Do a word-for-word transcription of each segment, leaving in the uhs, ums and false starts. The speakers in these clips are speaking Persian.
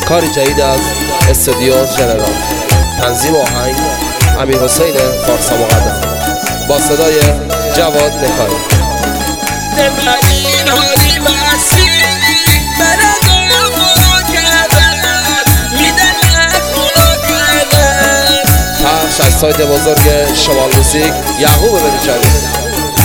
کاری جدید از استودیو ژنرال. تنظیم آهنگ امیرحسین فارسا مقدم با صدای جواد نکایی. پخش از سایت بزرگ شمال موسیق یعقوب بریجانی.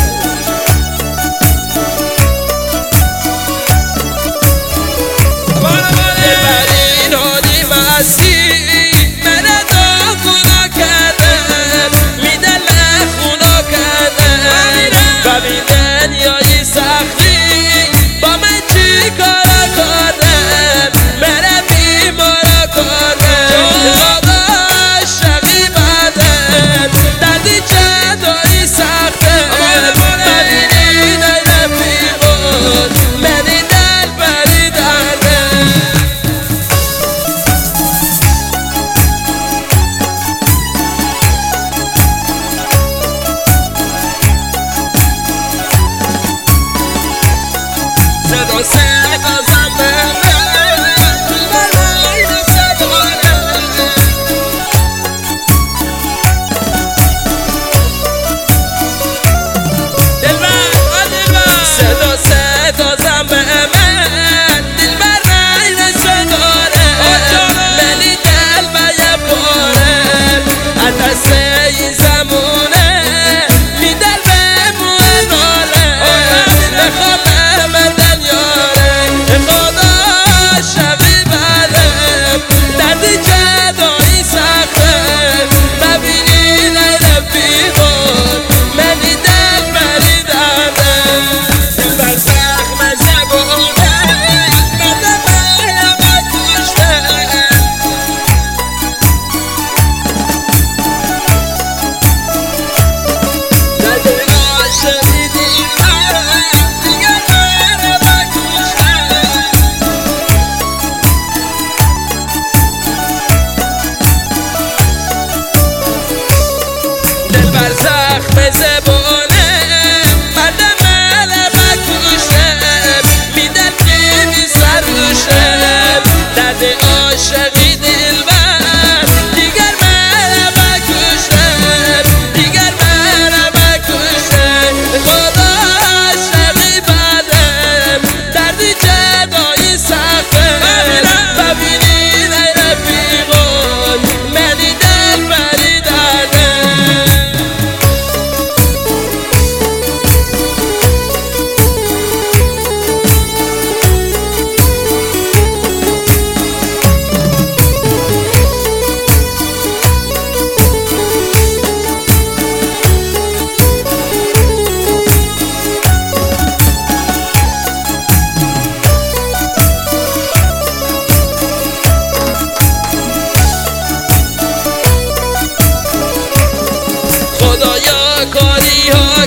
کاری ها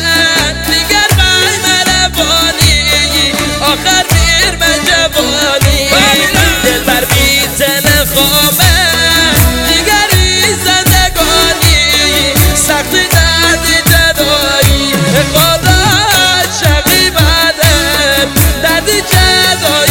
کرد دیگر بای ملوانی آخر دیر به جوانی دل بر بیتن خوابه دیگری زندگانی سختی دردی جدایی خدا شقی بدم دردی جدایی